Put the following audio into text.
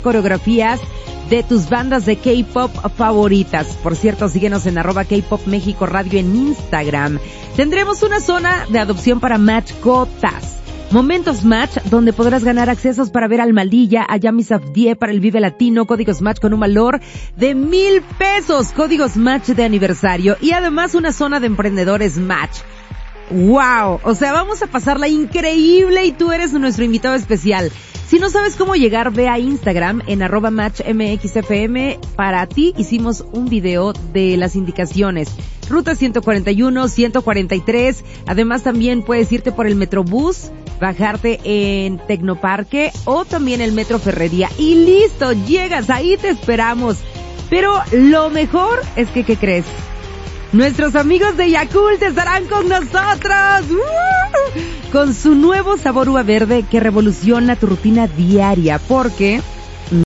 coreografías de tus bandas de K-pop favoritas. Por cierto, síguenos en @K-pop México Radio en Instagram. Tendremos una zona de adopción para mascotas. Momentos Match, donde podrás ganar accesos para ver al Maldilla, a Yami Safdie para el Vive Latino, códigos Match con un valor de 1,000 pesos, códigos Match de aniversario y además una zona de emprendedores Match. ¡Wow! O sea, vamos a pasarla increíble y tú eres nuestro invitado especial. Si no sabes cómo llegar, ve a Instagram en @MatchMXFM. Para ti hicimos un video de las indicaciones. Ruta 141, 143. Además también puedes irte por el Metrobús, bajarte en Tecnoparque o también el Metro Ferrería. Y listo, llegas, ahí te esperamos. Pero lo mejor es que, ¿qué crees? Nuestros amigos de Yakult estarán con nosotros con su nuevo sabor uva verde que revoluciona tu rutina diaria, porque